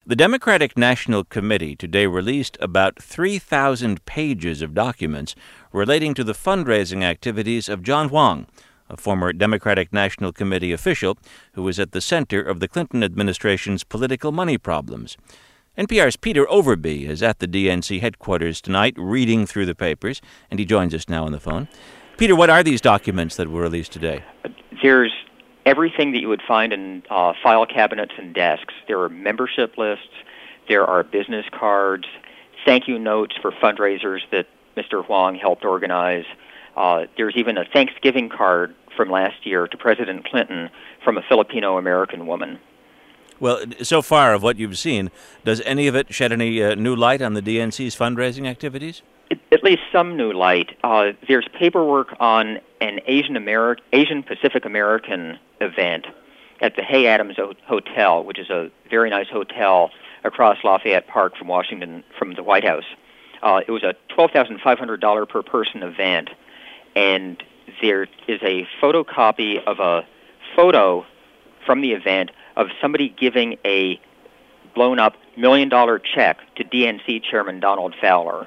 The Democratic National Committee today released about 3,000 pages of documents relating to the fundraising activities of John Huang, a former Democratic National Committee official who was at the center of the Clinton administration's political money problems. NPR's Peter Overby is at the DNC headquarters tonight reading through the papers, and he joins us now on the phone. Peter, what are these documents that were released today? There's everything that you would find in file cabinets and desks. There are membership lists, there are business cards, thank you notes for fundraisers that Mr. Huang helped organize. There's even a Thanksgiving card from last year to President Clinton from a Filipino-American woman. Well, so far of what you've seen, does any of it shed any new light on the DNC's fundraising activities? At least some new light. There's paperwork on an Asian Pacific American event at the Hay Adams Hotel, which is a very nice hotel across Lafayette Park from the White House. It was a $12,500 per person event, and there is a photocopy of a photo from the event of somebody giving a blown-up $1 million check to DNC Chairman Donald Fowler.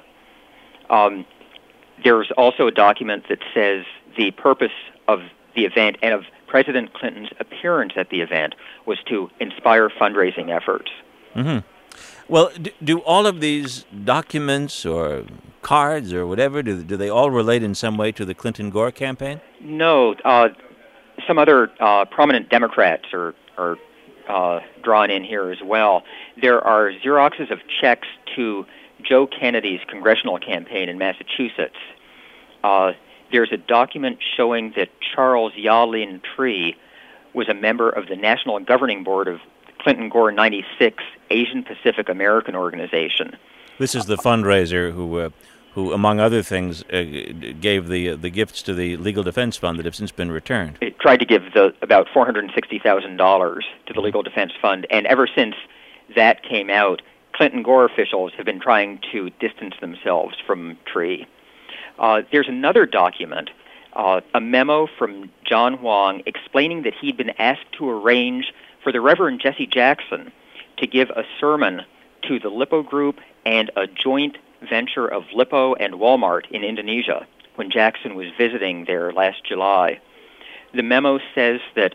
There's also a document that says the purpose of the event and of President Clinton's appearance at the event was to inspire fundraising efforts. Mm-hmm. Well, do all of these documents or cards or whatever, do they all relate in some way to the Clinton-Gore campaign? No. Some other prominent Democrats are drawn in here as well. There are Xeroxes of checks to Joe Kennedy's congressional campaign in Massachusetts. There's a document showing that Charles Yalin Tree was a member of the National Governing Board of Clinton-Gore 96 Asian Pacific American Organization. This is the fundraiser who, among other things, gave the gifts to the Legal Defense Fund that have since been returned. It tried to give about $460,000 to the Legal Defense Fund, and ever since that came out, Clinton-Gore officials have been trying to distance themselves from Tree. There's another document, a memo from John Huang explaining that he'd been asked to arrange for the Reverend Jesse Jackson to give a sermon to the Lippo Group and a joint venture of Lippo and Walmart in Indonesia when Jackson was visiting there last July. The memo says that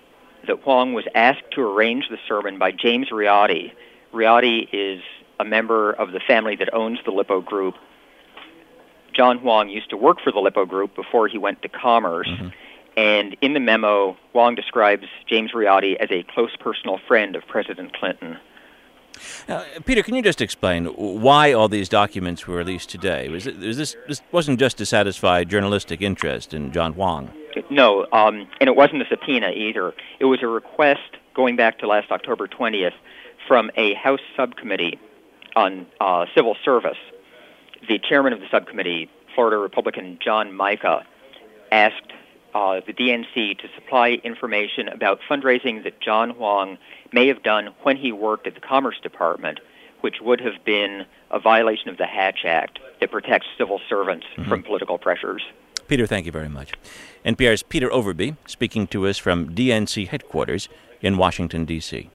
Huang was asked to arrange the sermon by James Riotti. Riotti is a member of the family that owns the Lippo Group. John Huang used to work for the Lippo Group before he went to Commerce. Mm-hmm. And in the memo, Huang describes James Riotti as a close personal friend of President Clinton. Peter, can you just explain why all these documents were released today? This wasn't just to satisfy journalistic interest in John Huang? No, and it wasn't a subpoena either. It was a request going back to last October 20th from a House subcommittee on civil service. The chairman of the subcommittee, Florida Republican John Mica, asked the DNC to supply information about fundraising that John Huang may have done when he worked at the Commerce Department, which would have been a violation of the Hatch Act that protects civil servants from political pressures. Peter, thank you very much. NPR's Peter Overby speaking to us from DNC headquarters in Washington, D.C.